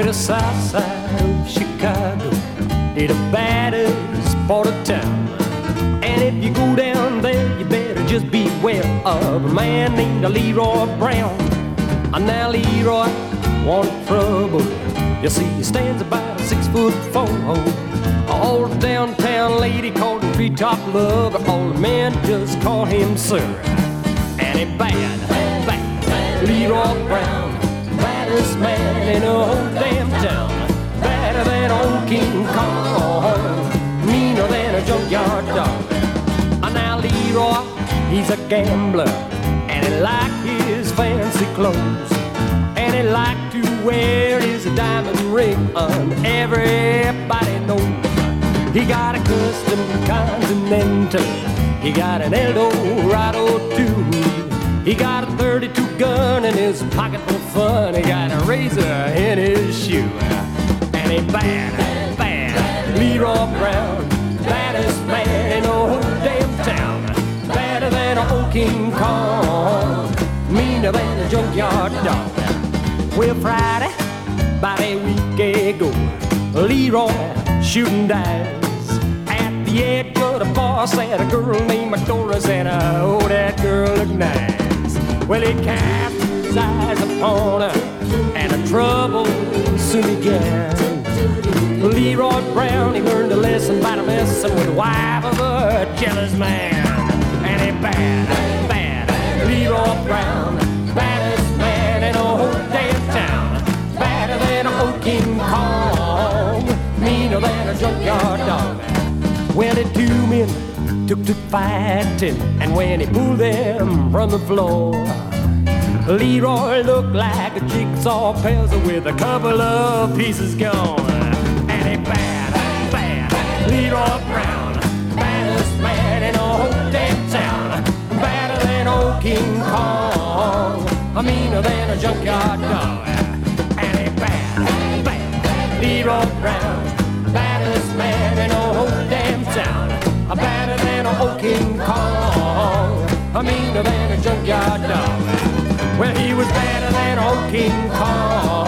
the south side of Chicago, the baddest part of town. And if you go down there, you better just beware of a man named Leroy Brown. Now Leroy wanted trouble. You see, he stands about 6'4". All the downtown lady called him treetop lover. All the men just call him sir. And he bad, Leroy Brown, baddest man in the whole damn town. Better than old King Kong, meaner than a junkyard dog. Now Leroy, he's a gambler, and he liked his fancy clothes, and he liked to wear his diamond ring on. Everybody knows he got a custom Continental, he got an Eldorado too. He got a 32 gun in his pocket for fun. He got a razor in his shoe. And he bad, Leroy Brown, baddest man in the whole damn town. Better than a old King Kong, meaner than a junkyard dog. Well, Friday, about a week ago, Leroy shooting dice at the edge of the bar. Said a girl named Doris, and oh, that girl looked nice. Well, he cast his eyes upon her, and the trouble soon began. Leroy Brown, he learned a lesson by messing with the wife of a jealous man. And he bad, Leroy Brown, baddest man in the whole damn town. Badder than a old King Kong, meaner than a junkyard dog. Well, the two men took to fighting, and when he pulled them from the floor, Leroy looked like a jigsaw puzzle with a couple of pieces gone. And he bad, Leroy Brown, baddest man in the whole damn town. Badder than old King Kong, meaner than a junkyard dog. And he bad, Leroy Brown, baddest man in the whole damn town. Badder than a old King Kong, meaner than a junkyard dog. Well, he was better than old King Kong.